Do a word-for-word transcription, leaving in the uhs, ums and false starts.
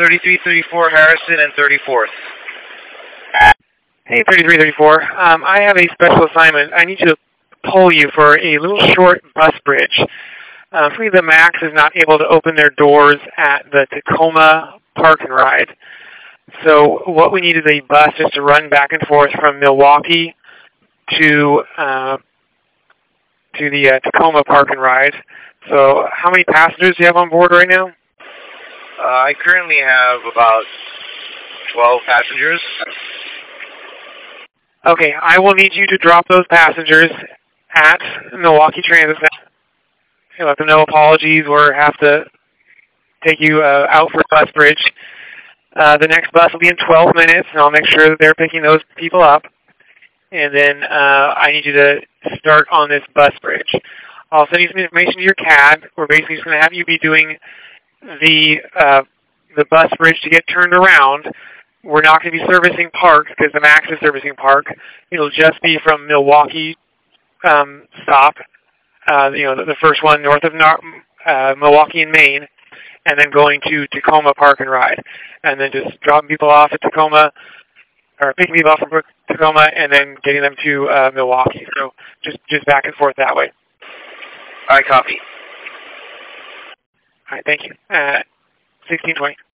thirty-three thirty-four Harrison and thirty-fourth. Hey, thirty-three thirty-four. Um, I have a special assignment. I need you to pull you for a little short bus bridge. Uh, Free the Max is not able to open their doors at the Tacoma Park and Ride. So what we need is a bus just to run back and forth from Milwaukee to uh, to the uh, Tacoma Park and Ride. So how many passengers do you have on board right now? Uh, I currently have about twelve passengers. Okay, I will need you to drop those passengers at Milwaukee Transit Center. You'll have to know apologies or have to take you uh, out for bus bridge. Uh, the next bus will be in twelve minutes, and I'll make sure that they're picking those people up. And then uh, I need you to start on this bus bridge. I'll send you some information to your cab. We're basically just going to have you be doing the uh, the bus bridge to get turned around. We're not going to be servicing Park because the Max is servicing Park. It'll just be from Milwaukee um, stop, uh, you know, the, the first one north of uh, Milwaukee and Maine, and then going to Tacoma Park and Ride, and then just dropping people off at Tacoma, or picking people up from Tacoma, and then getting them to uh, Milwaukee. So just just back and forth that way. All right, copy. All right, thank you. Uh, sixteen twenty.